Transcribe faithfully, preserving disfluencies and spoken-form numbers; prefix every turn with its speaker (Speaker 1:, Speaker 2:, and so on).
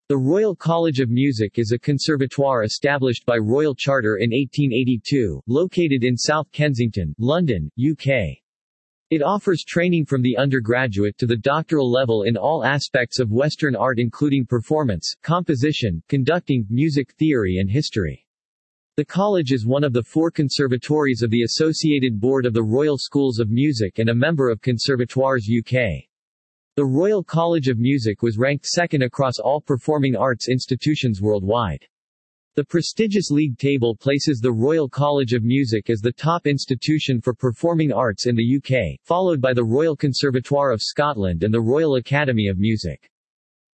Speaker 1: The Royal College of Music is a conservatoire established by Royal Charter in eighteen eighty-two, located in South Kensington, London, U K. It offers training from the undergraduate to the doctoral level in all aspects of Western art including performance, composition, conducting, music theory and history. The college is one of the four conservatories of the Associated Board of the Royal Schools of Music and a member of Conservatoires U K. The Royal College of Music was ranked second across all performing arts institutions worldwide. The prestigious league table places the Royal College of Music as the top institution for performing arts in the U K, followed by the Royal Conservatoire of Scotland and the Royal Academy of Music.